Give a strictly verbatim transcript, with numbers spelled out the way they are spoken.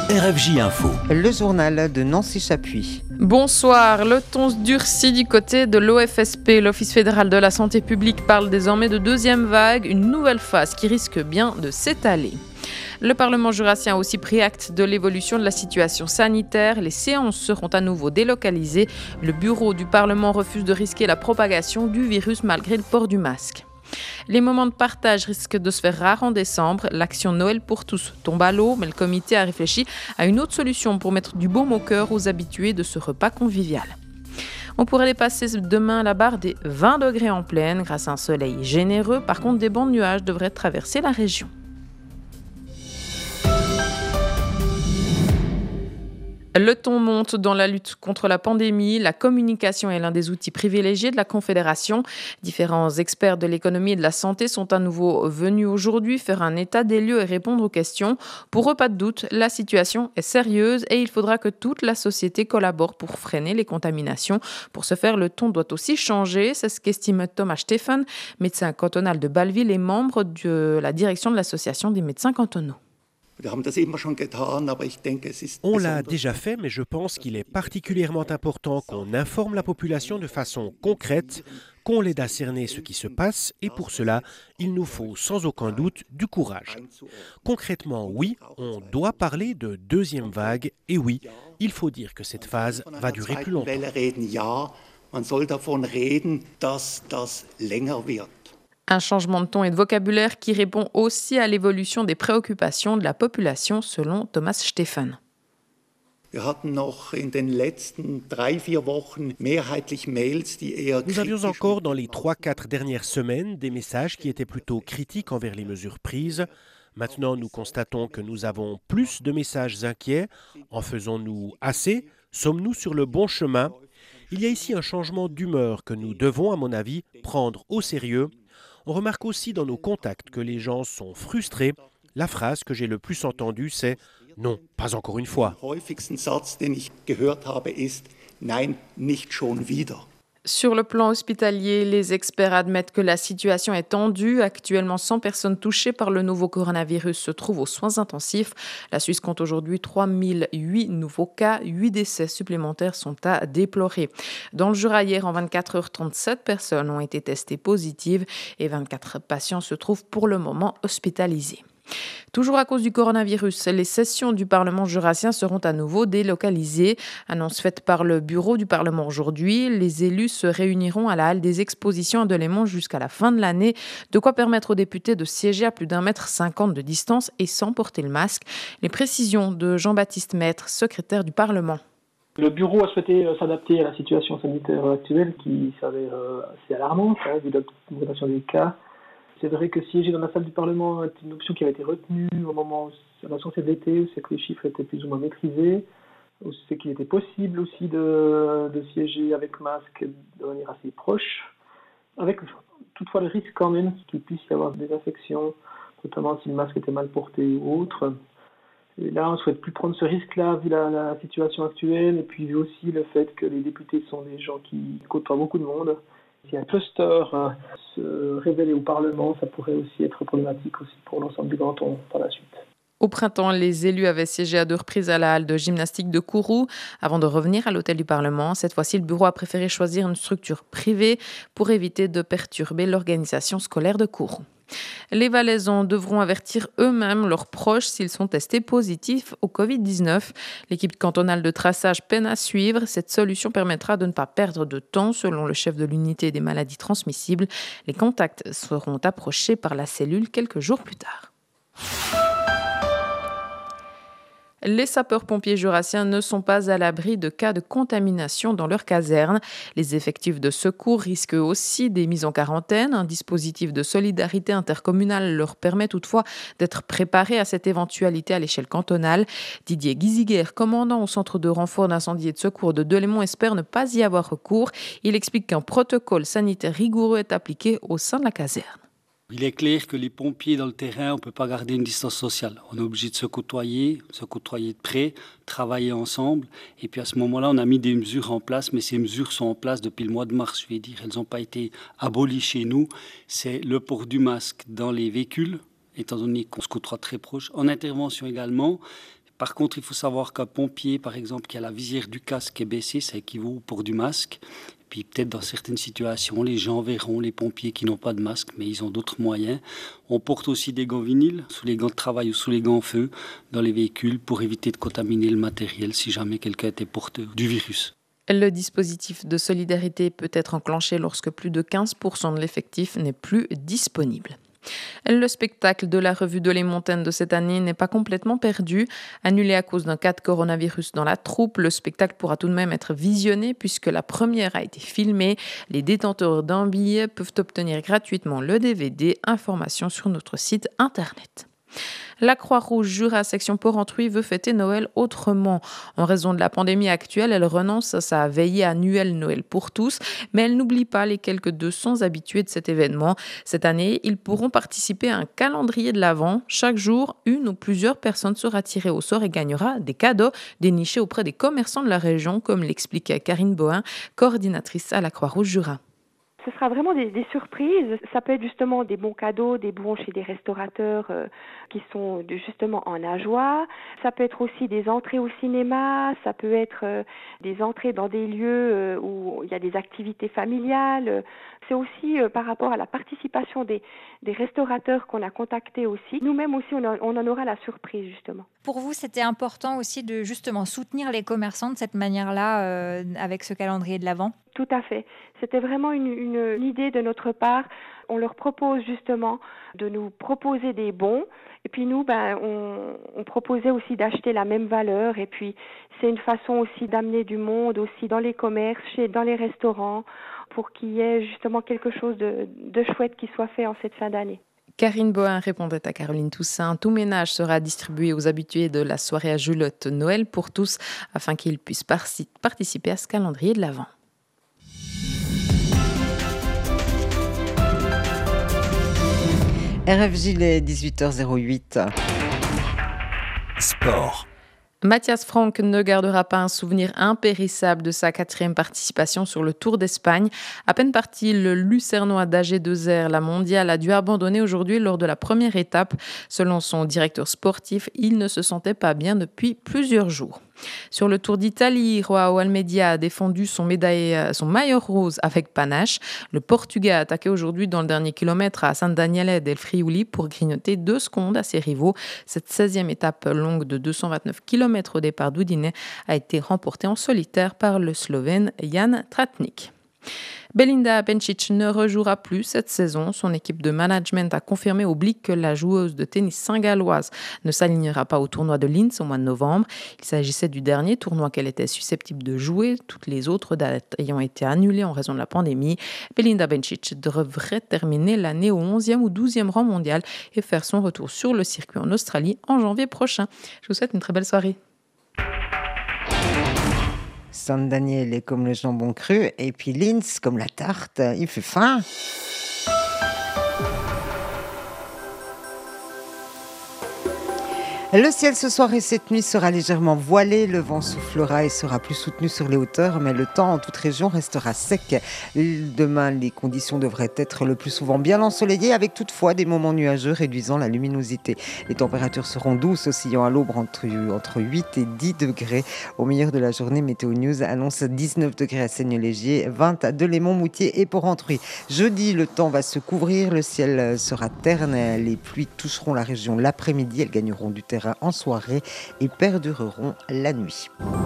R F J Info. Le journal de Nancy Chapuis. Bonsoir, le ton se durcit du côté de l'O F S P. L'Office fédéral de la santé publique parle désormais de deuxième vague, une nouvelle phase qui risque bien de s'étaler. Le Parlement jurassien a aussi pris acte de l'évolution de la situation sanitaire. Les séances seront à nouveau délocalisées. Le bureau du Parlement refuse de risquer la propagation du virus malgré le port du masque. Les moments de partage risquent de se faire rares en décembre. L'action Noël pour tous tombe à l'eau, mais le comité a réfléchi à une autre solution pour mettre du baume au cœur aux habitués de ce repas convivial. On pourrait dépasser demain la barre des vingt degrés en pleine grâce à un soleil généreux. Par contre, des bancs de nuages devraient traverser la région. Le ton monte dans la lutte contre la pandémie. La communication est l'un des outils privilégiés de la Confédération. Différents experts de l'économie et de la santé sont à nouveau venus aujourd'hui faire un état des lieux et répondre aux questions. Pour eux, pas de doute, la situation est sérieuse et il faudra que toute la société collabore pour freiner les contaminations. Pour ce faire, le ton doit aussi changer. C'est ce qu'estime Thomas Stephan, médecin cantonal de Bâle-Ville et membre de la direction de l'Association des médecins cantonaux. On l'a déjà fait, mais je pense qu'il est particulièrement important qu'on informe la population de façon concrète, qu'on l'aide à cerner ce qui se passe, et pour cela, il nous faut sans aucun doute du courage. Concrètement, oui, on doit parler de deuxième vague, et oui, il faut dire que cette phase va durer plus longtemps. Un changement de ton et de vocabulaire qui répond aussi à l'évolution des préoccupations de la population, selon Thomas Stephan. Nous avions encore dans les trois quatre dernières semaines des messages qui étaient plutôt critiques envers les mesures prises. Maintenant, nous constatons que nous avons plus de messages inquiets. En faisons-nous assez? Sommes-nous sur le bon chemin? Il y a ici un changement d'humeur que nous devons, à mon avis, prendre au sérieux. On remarque aussi dans nos contacts que les gens sont frustrés. La phrase que j'ai le plus entendue, c'est « Non, pas encore une fois ». Sur le plan hospitalier, les experts admettent que la situation est tendue. Actuellement, cent personnes touchées par le nouveau coronavirus se trouvent aux soins intensifs. La Suisse compte aujourd'hui trois mille huit nouveaux cas. huit décès supplémentaires sont à déplorer. Dans le Jura, hier, en vingt-quatre heures, trente-sept personnes ont été testées positives et vingt-quatre patients se trouvent pour le moment hospitalisés. Toujours à cause du coronavirus, les sessions du Parlement jurassien seront à nouveau délocalisées. Annonce faite par le bureau du Parlement aujourd'hui. Les élus se réuniront à la halle des expositions à Delémont jusqu'à la fin de l'année. De quoi permettre aux députés de siéger à plus d'un mètre cinquante de distance et sans porter le masque. Les précisions de Jean-Baptiste Maître, secrétaire du Parlement. Le bureau a souhaité s'adapter à la situation sanitaire actuelle qui s'avère assez alarmante, hein, vu l'augmentation des cas. C'est vrai que siéger dans la salle du Parlement est une option qui avait été retenue au moment où la sortie de l'été, où c'est que les chiffres étaient plus ou moins maîtrisés, où c'est qu'il était possible aussi de, de siéger avec masque de manière assez proche, avec toutefois le risque quand même qu'il puisse y avoir des infections, notamment si le masque était mal porté ou autre. Et là, on ne souhaite plus prendre ce risque-là vu la, la situation actuelle, et puis vu aussi le fait que les députés sont des gens qui côtoient beaucoup de monde. Si un cluster hein, se révélait au Parlement, ça pourrait aussi être problématique aussi pour l'ensemble du canton par la suite. Au printemps, les élus avaient siégé à deux reprises à la halle de gymnastique de Kourou avant de revenir à l'hôtel du Parlement. Cette fois-ci, le bureau a préféré choisir une structure privée pour éviter de perturber l'organisation scolaire de Kourou. Les Valaisans devront avertir eux-mêmes leurs proches s'ils sont testés positifs au covid dix-neuf. L'équipe cantonale de traçage peine à suivre. Cette solution permettra de ne pas perdre de temps, selon le chef de l'unité des maladies transmissibles. Les contacts seront approchés par la cellule quelques jours plus tard. Les sapeurs-pompiers jurassiens ne sont pas à l'abri de cas de contamination dans leur caserne. Les effectifs de secours risquent aussi des mises en quarantaine. Un dispositif de solidarité intercommunale leur permet toutefois d'être préparés à cette éventualité à l'échelle cantonale. Didier Guiziguer, commandant au centre de renfort d'incendie et de secours de Delémont, espère ne pas y avoir recours. Il explique qu'un protocole sanitaire rigoureux est appliqué au sein de la caserne. Il est clair que les pompiers dans le terrain, on ne peut pas garder une distance sociale. On est obligé de se côtoyer, se côtoyer de près, travailler ensemble. Et puis à ce moment-là, on a mis des mesures en place, mais ces mesures sont en place depuis le mois de mars, je vais dire. Elles n'ont pas été abolies chez nous. C'est le port du masque dans les véhicules, étant donné qu'on se côtoie très proche. En intervention également, Par contre, il faut savoir qu'un pompier, par exemple, qui a la visière du casque est baissée, ça équivaut pour du masque. Puis peut-être dans certaines situations, les gens verront les pompiers qui n'ont pas de masque, mais ils ont d'autres moyens. On porte aussi des gants vinyles sous les gants de travail ou sous les gants feu dans les véhicules pour éviter de contaminer le matériel si jamais quelqu'un était porteur du virus. Le dispositif de solidarité peut être enclenché lorsque plus de quinze pour cent de l'effectif n'est plus disponible. Le spectacle de la revue de Les Montagnes de cette année n'est pas complètement perdu. Annulé à cause d'un cas de coronavirus dans la troupe, le spectacle pourra tout de même être visionné puisque la première a été filmée. Les détenteurs d'un billet peuvent obtenir gratuitement le D V D. Information sur notre site internet. La Croix-Rouge Jura section Porrentruy veut fêter Noël autrement. En raison de la pandémie actuelle, elle renonce à sa veillée annuelle Noël pour tous, mais elle n'oublie pas les quelques deux cents habitués de cet événement. Cette année, ils pourront participer à un calendrier de l'Avent. Chaque jour, une ou plusieurs personnes sera tirée au sort et gagnera des cadeaux dénichés auprès des commerçants de la région, comme l'expliquait Karine Bohin, coordinatrice à la Croix-Rouge Jura. Ce sera vraiment des, des surprises. Ça peut être justement des bons cadeaux, des bons chez des restaurateurs euh, qui sont de, justement en nageoire. Ça peut être aussi des entrées au cinéma. Ça peut être euh, des entrées dans des lieux euh, où il y a des activités familiales. C'est aussi euh, par rapport à la participation des, des restaurateurs qu'on a contactés aussi. Nous-mêmes aussi, on, a, on en aura la surprise justement. Pour vous, c'était important aussi de justement soutenir les commerçants de cette manière-là euh, avec ce calendrier de l'Avent ? Tout à fait. C'était vraiment une, une, une idée de notre part. On leur propose justement de nous proposer des bons. Et puis nous, ben, on, on proposait aussi d'acheter la même valeur. Et puis c'est une façon aussi d'amener du monde aussi dans les commerces, chez, dans les restaurants, pour qu'il y ait justement quelque chose de, de chouette qui soit fait en cette fin d'année. Karine Bohin répondait à Caroline Toussaint. Tout ménage sera distribué aux habitués de la soirée à Julotte Noël pour tous afin qu'ils puissent participer à ce calendrier de l'Avent. R F J, il est dix-huit heures zéro huit. Sport. Matthias Franck ne gardera pas un souvenir impérissable de sa quatrième participation sur le Tour d'Espagne. À peine parti, le Lucernois d'A G deux R, la mondiale, a dû abandonner aujourd'hui lors de la première étape. Selon son directeur sportif, il ne se sentait pas bien depuis plusieurs jours. Sur le Tour d'Italie, Joao Almeida a défendu son, médaille, son maillot rose avec panache. Le Portugais a attaqué aujourd'hui dans le dernier kilomètre à San Daniele del Friuli pour grignoter deux secondes à ses rivaux. Cette seizième étape longue de deux cent vingt-neuf kilomètres au départ d'Udine a été remportée en solitaire par le Slovène Jan Tratnik. Belinda Bencic ne rejouera plus cette saison. Son équipe de management a confirmé au Blick que la joueuse de tennis saint-galloise ne s'alignera pas au tournoi de Linz au mois de novembre. Il s'agissait du dernier tournoi qu'elle était susceptible de jouer, toutes les autres dates ayant été annulées en raison de la pandémie. Belinda Bencic devrait terminer l'année au onzième ou douzième rang mondial et faire son retour sur le circuit en Australie en janvier prochain. Je vous souhaite une très belle soirée. San Daniel est comme le jambon cru et puis Linz comme la tarte. Il fait faim. Le ciel ce soir et cette nuit sera légèrement voilé, le vent soufflera et sera plus soutenu sur les hauteurs, mais le temps en toute région restera sec. Demain, les conditions devraient être le plus souvent bien ensoleillées, avec toutefois des moments nuageux réduisant la luminosité. Les températures seront douces, oscillant à l'aube entre, entre huit et dix degrés. Au milieu de la journée, Météo News annonce dix-neuf degrés à Seigne-Légier, vingt à Delémont-Moutier et Porrentruy. Jeudi, le temps va se couvrir, le ciel sera terne, les pluies toucheront la région l'après-midi, elles gagneront du terrain en soirée et perdureront la nuit.